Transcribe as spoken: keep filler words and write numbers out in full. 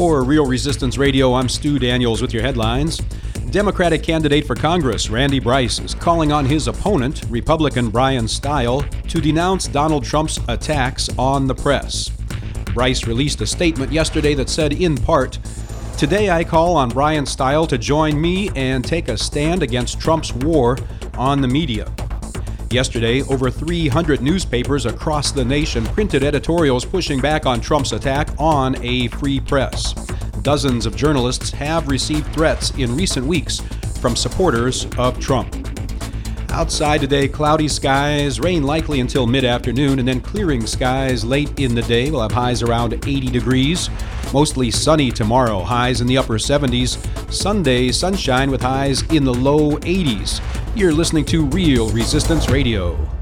For Real Resistance Radio, I'm Stu Daniels with your headlines. Democratic candidate for Congress Randy Bryce is calling on his opponent, Republican Brian Stile, to denounce Donald Trump's attacks on the press. Bryce released a statement yesterday that said, in part, "Today I call on Brian Stile to join me and take a stand against Trump's war on the media." Yesterday, over three hundred newspapers across the nation printed editorials pushing back on Trump's attack on a free press. Dozens of journalists have received threats in recent weeks from supporters of Trump. Outside today, cloudy skies, rain likely until mid-afternoon, and then clearing skies late in the day. We'll have highs around eighty degrees. Mostly sunny tomorrow, highs in the upper seventies. Sunday, sunshine with highs in the low eighties. You're listening to Real Resistance Radio.